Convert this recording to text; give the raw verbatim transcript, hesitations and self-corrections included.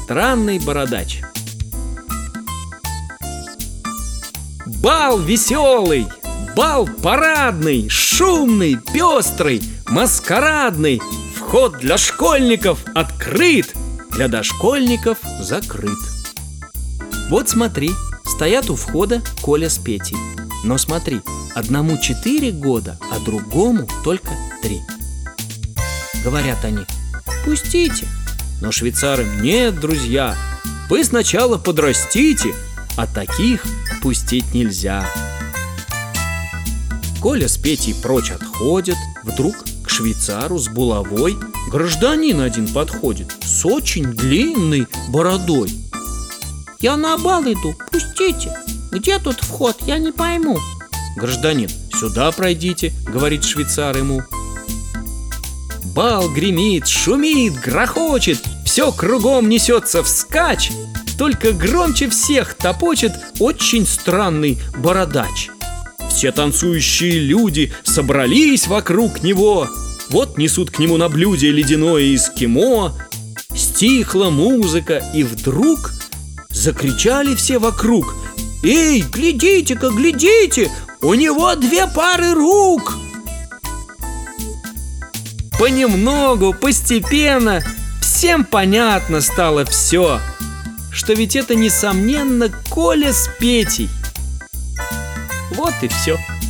странный бородач. Бал веселый, бал парадный, шумный, пестрый, маскарадный. Вход для школьников открыт, для дошкольников закрыт. Вот смотри, стоят у входа Коля с Петей. Но смотри, одному четыре года, а другому только три. Говорят они: пустите. Но швейцарам: нет, друзья, вы сначала подрастите, а таких пустить нельзя. Коля с Петей прочь отходят. Вдруг к швейцару с булавой гражданин один подходит с очень длинной бородой. Я на бал иду, пустите. Где тут вход, я не пойму. Гражданин: сюда пройдите, говорит швейцар ему. Бал гремит, шумит, грохочет, все кругом несется вскачь. Только громче всех топочет очень странный бородач. Все танцующие люди собрались вокруг него. Вот несут к нему на блюде ледяное эскимо. Стихла музыка, и вдруг закричали все вокруг: эй, глядите-ка, глядите, у него две пары рук! Понемногу, постепенно всем понятно стало все, что ведь это, несомненно, Коля с Петей. Вот и все.